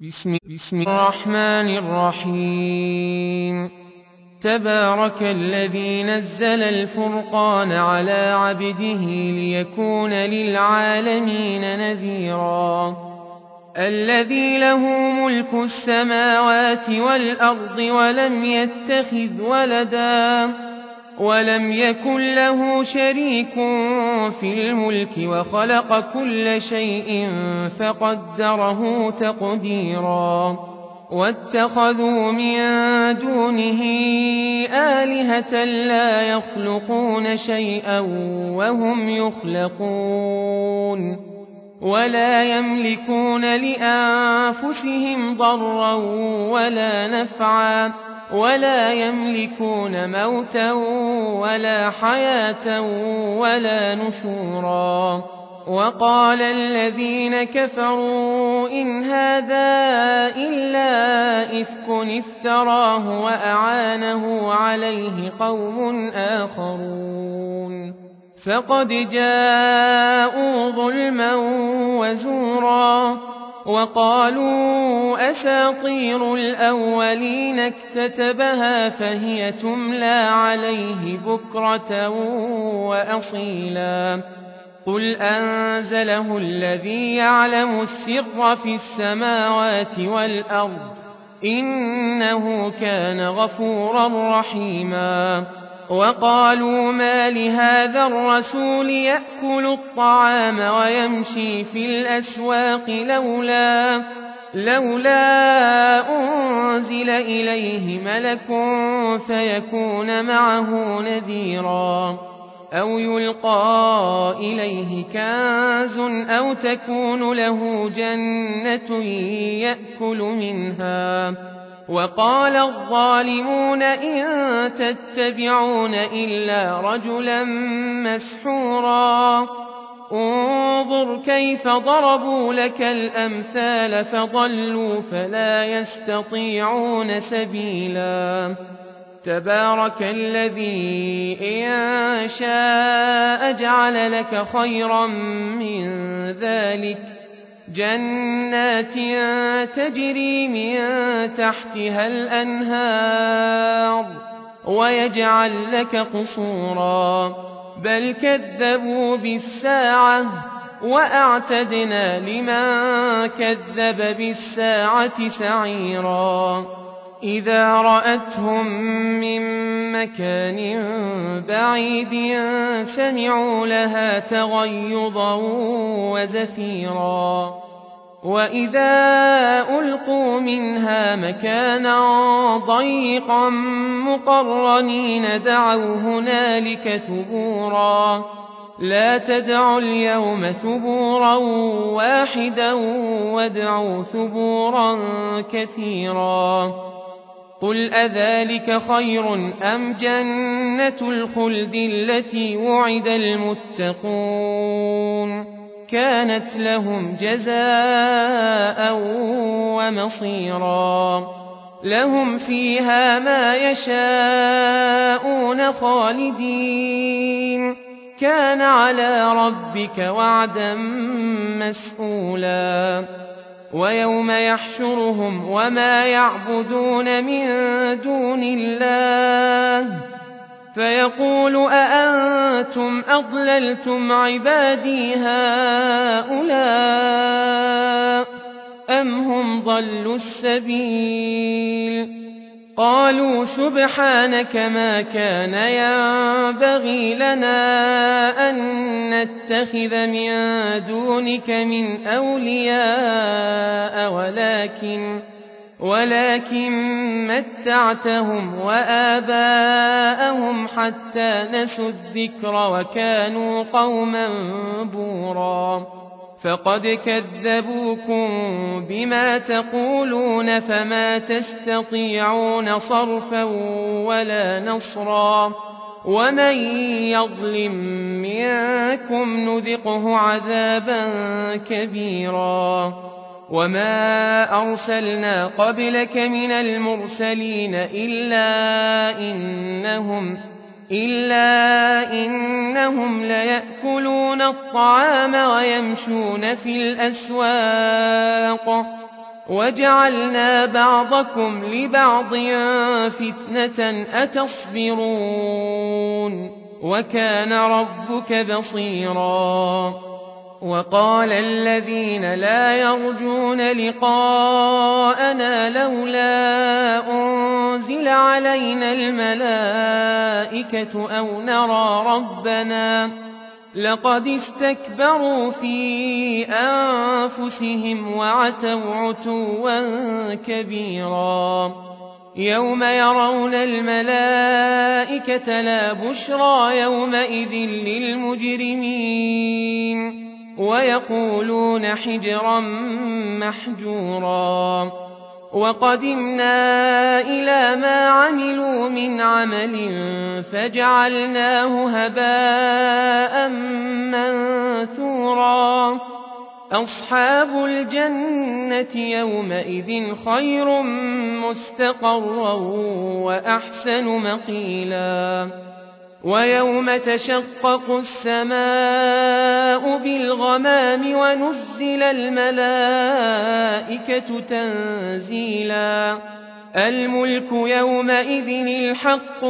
بسم الرحمن الرحيم. تبارك الذي نزل الفرقان على عبده ليكون للعالمين نذيرا. الذي له ملك السماوات والأرض ولم يتخذ ولدا ولم يكن له شريك في الملك وخلق كل شيء فقدره تقديرا. واتخذوا من دونه آلهة لا يخلقون شيئا وهم يخلقون ولا يملكون لأنفسهم ضرا ولا نفعا ولا يملكون موتا ولا حياة ولا نشورا. وقال الذين كفروا إن هذا إلا إفك افتراه وأعانه عليه قوم آخرون فقد جاءوا ظلما وزورا. وقالوا أساطير الأولين اكتتبها فهي تملى عليه بكرة وأصيلا. قل أنزله الذي يعلم السر في السماوات والأرض إنه كان غفورا رحيما. وقالوا ما لهذا الرسول يأكل الطعام ويمشي في الأسواق لولا أنزل إليه ملك فيكون معه نذيرا أو يلقى إليه كنز أو تكون له جنة يأكل منها. وقال الظالمون إن تتبعون إلا رجلا مسحورا. انظر كيف ضربوا لك الأمثال فضلوا فلا يستطيعون سبيلا. تبارك الذي إن شاء جعل لك خيرا من ذلك جنات تجري من تحتها الأنهار ويجعل لك قصورا بل كذبوا بالساعة وأعتدنا لمن كذب بالساعة سعيرا. إذا رأتهم من مكان بعيد سمعوا لها تغيظا وزفيرا. وإذا ألقوا منها مكانا ضيقا مقرنين دعوا هنالك ثبورا. لا تدعوا اليوم ثبورا واحدا وادعوا ثبورا كثيرا. قل أذلك خير أم جنة الخلد التي وعد المتقون كانت لهم جزاء ومصيرا. لهم فيها ما يشاءون خالدين كان على ربك وعدا مسئولا. ويوم يحشرهم وما يعبدون من دون الله فيقول أأنتم أضللتم عبادي هؤلاء أم هم ضلوا السبيل. قالوا سبحانك ما كان ينبغي لنا أن نتخذ من دونك من أولياء ولكن متعتهم وآباءهم حتى نسوا الذكر وكانوا قوما بورا. فقد كذبوكم بما تقولون فما تستطيعون صرفا ولا نصرا. ومن يظلم منكم نذقه عذابا كبيرا. وما أرسلنا قبلك من المرسلين إلا إنهم ليأكلون الطعام ويمشون في الأسواق وجعلنا بعضكم لبعض فتنة أتصبرون وكان ربك بصيرا وقال الذين لا يرجون لقاءنا لولا أنزل علينا الملائكة أو نرى ربنا لقد استكبروا في أنفسهم وعتوا عتوا كبيرا يوم يرون الملائكة لا بشرى يومئذ للمجرمين ويقولون حجرا محجورا وقدمنا إلى ما عملوا من عمل فجعلناه هباء منثورا أصحاب الجنة يومئذ خير مستقرا وأحسن مقيلا ويوم تشقق السماء بالغمام ونزل الملائكة تنزيلا الملك يومئذ الحق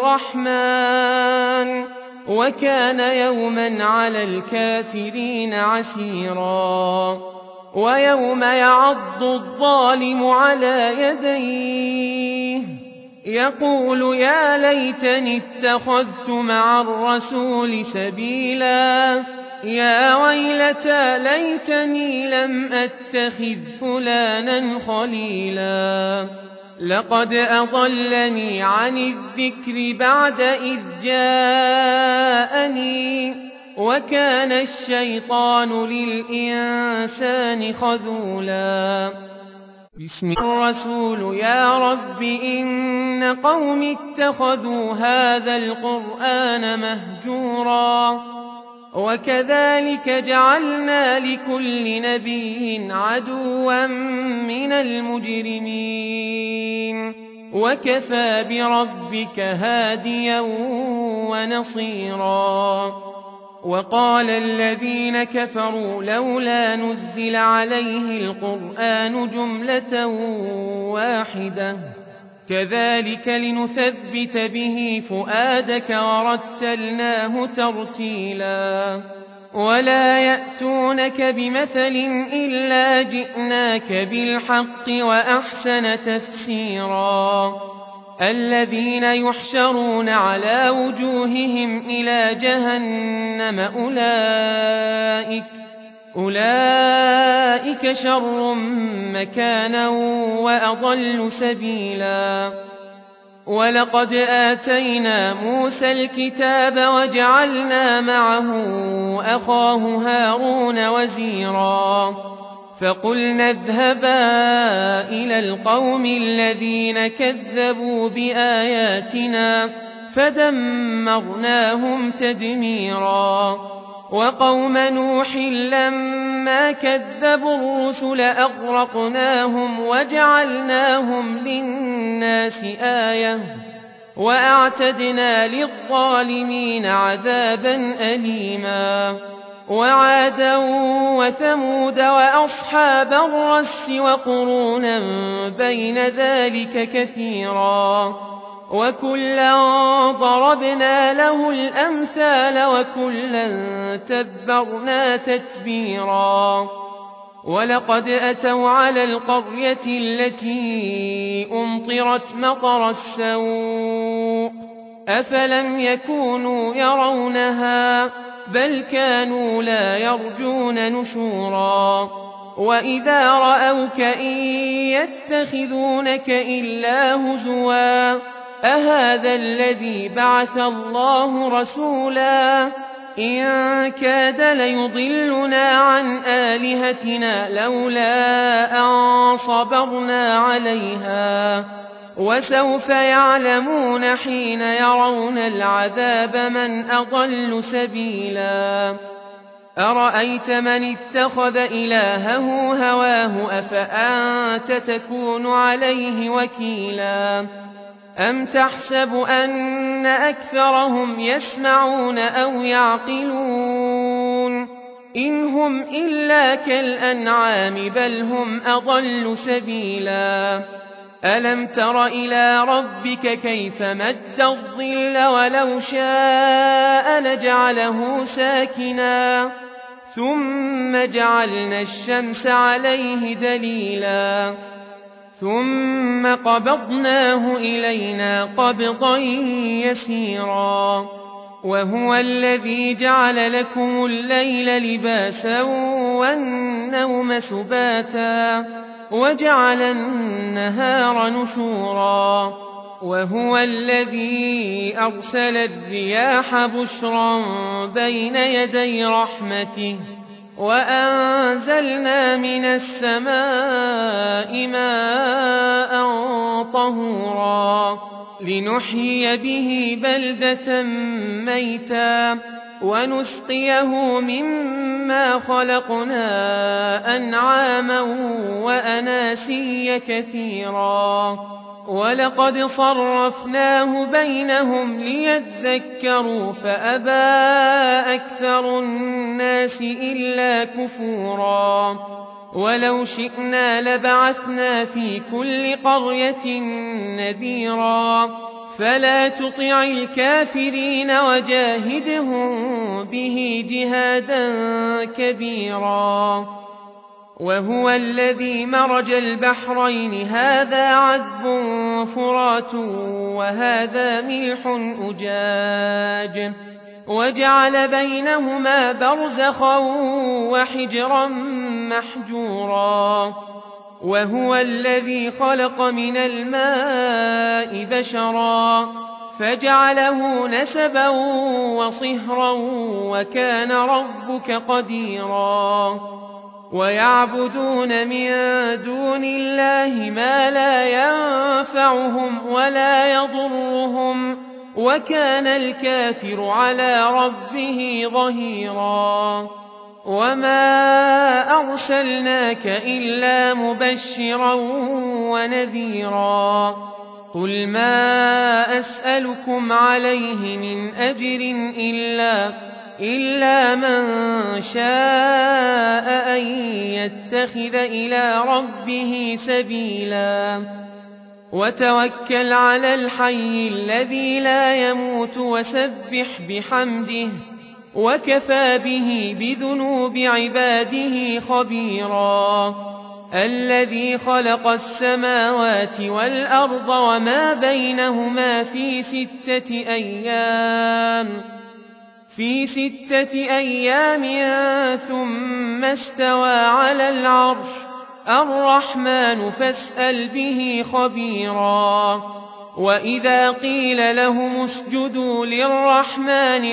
للرحمن وكان يوما على الكافرين عسيرا ويوم يعض الظالم على يديه يقول يا ليتني اتخذت مع الرسول سبيلا يا ويلتى ليتني لم أتخذ فلانا خليلا لقد أضلني عن الذكر بعد إذ جاءني وكان الشيطان للإنسان خذولا بسم الرسول يا رب إن قوم اتخذوا هذا القرآن مهجورا وكذلك جعلنا لكل نبي عدوا من المجرمين وكفى بربك هاديا ونصيرا وقال الذين كفروا لولا نزل عليه القرآن جملة واحدة كذلك لنثبت به فؤادك ورتلناه ترتيلا ولا يأتونك بمثل إلا جئناك بالحق وأحسن تفسيرا الذين يحشرون على وجوههم إلى جهنم أولئك شر مكانا وأضل سبيلا ولقد آتينا موسى الكتاب وجعلنا معه أخاه هارون وزيرا فقلنا اذهبا إلى القوم الذين كذبوا بآياتنا فدمرناهم تدميرا وقوم نوح لما كذبوا الرسل أغرقناهم وجعلناهم للناس آية وأعتدنا للظالمين عذابا أليما وعادا وثمود وأصحاب الرس وقرونا بين ذلك كثيرا وكلا ضربنا له الأمثال وكلا تبرنا تتبيرا ولقد أتوا على القرية التي أمطرت مطر السوء أفلم يكونوا يرونها بل كانوا لا يرجون نشورا وإذا رأوك إن يتخذونك إلا هزوا أهذا الذي بعث الله رسولا إن كاد ليضلنا عن آلهتنا لولا أن صبرنا عليها وسوف يعلمون حين يرون العذاب من أضل سبيلا أرأيت من اتخذ إلهه هواه أفأنت تكون عليه وكيلا أم تحسب أن أكثرهم يسمعون أو يعقلون إن هم إلا كالأنعام بل هم أضل سبيلا ألم تر إلى ربك كيف مد الظل ولو شاء لجعله ساكنا ثم جعلنا الشمس عليه دليلا ثم قبضناه إلينا قبضا يسيرا وهو الذي جعل لكم الليل لباسا والنوم سباتا وجعل النهار نشورا وهو الذي أرسل الرياح بشرا بين يدي رحمته وأنزلنا من السماء ماء طهورا لنحيي به بلدة ميتا ونسقيه مما خلقنا أنعاما وأناسيا كثيرا ولقد صرفناه بينهم ليذكروا فأبى أكثر الناس إلا كفورا ولو شئنا لبعثنا في كل قرية نذيرا فلا تطع الكافرين وجاهدهم به جهادا كبيرا وهو الذي مرج البحرين هذا عذب فرات وهذا ملح أجاج وجعل بينهما برزخا وحجرا محجورا وهو الذي خلق من الماء بشرا فجعله نسبا وصهرا وكان ربك قديرا ويعبدون من دون الله ما لا ينفعهم ولا يضرهم وكان الكافر على ربه ظهيرا وما أرسلناك إلا مبشرا ونذيرا قل ما أسألكم عليه من أجر إلا من شاء أن يتخذ إلى ربه سبيلا وتوكل على الحي الذي لا يموت وسبح بحمده وكفى به بذنوب عباده خبيرا الذي خلق السماوات والأرض وما بينهما في 6 أيام ثم استوى على العرش الرحمن فاسأل به خبيرا وإذا قيل لهم اسجدوا للرحمن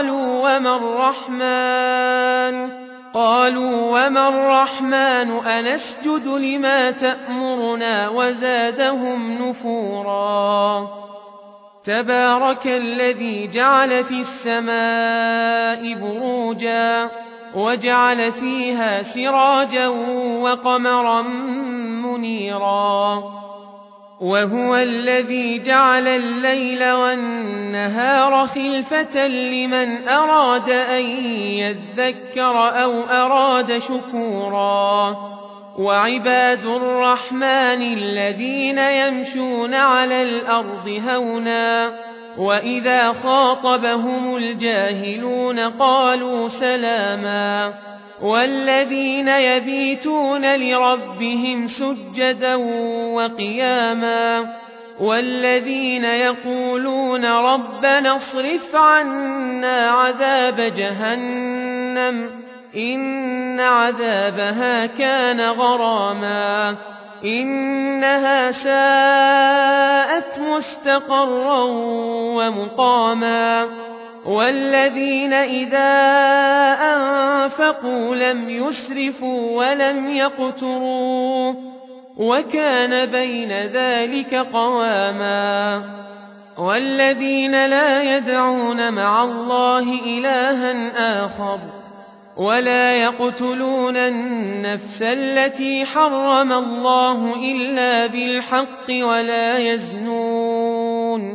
قالوا وما الرحمن أنسجد لما تأمرنا وزادهم نفورا تبارك الذي جعل في السماء بروجا وجعل فيها سراجا وقمرا منيرا وهو الذي جعل الليل والنهار خلفة لمن أراد أن يذكر أو أراد شكورا وعباد الرحمن الذين يمشون على الأرض هونا وإذا خاطبهم الجاهلون قالوا سلاما والذين يبيتون لربهم سجدا وقياما والذين يقولون ربنا اصرف عنا عذاب جهنم إن عذابها كان غراما إنها ساءت مستقرا ومقاما والذين إذا أنفقوا لم يسرفوا ولم يقتروا وكان بين ذلك قواما والذين لا يدعون مع الله إلها آخر ولا يقتلون النفس التي حرم الله إلا بالحق ولا يزنون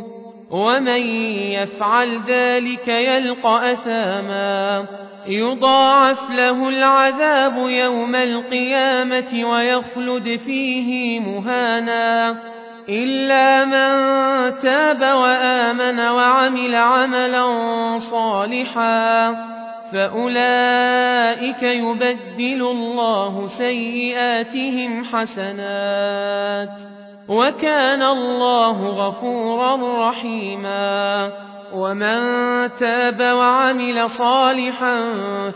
ومن يفعل ذلك يلقى أثاما يضاعف له العذاب يوم القيامة ويخلد فيه مهانا إلا من تاب وآمن وعمل عملا صالحا فأولئك يبدل الله سيئاتهم حسنات وكان الله غفورا رحيما ومن تاب وعمل صالحا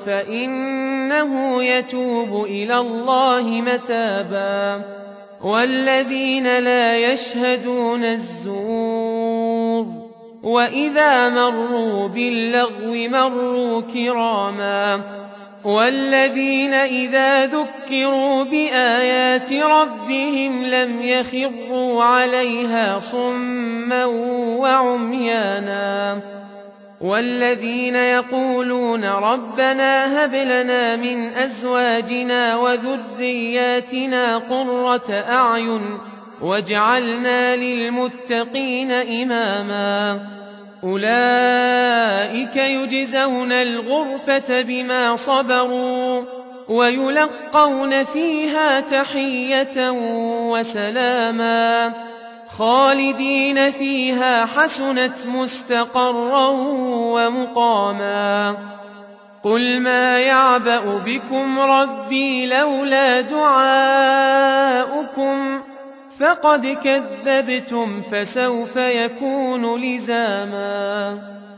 فإنه يتوب إلى الله متابا والذين لا يشهدون الزور وإذا مروا باللغو مروا كراما والذين إذا ذكروا بآيات ربهم لم يخروا عليها صما وعميانا والذين يقولون ربنا هب لنا من أزواجنا وذرياتنا قرة أعين واجعلنا للمتقين إماما أولئك يجزون الغرفة بما صبروا ويلقون فيها تحية وسلاما خالدين فيها حسنت مستقرا ومقاما قل ما يعبأ بكم ربي لولا دعاؤكم فقد كذبتم فسوف يكون لزاما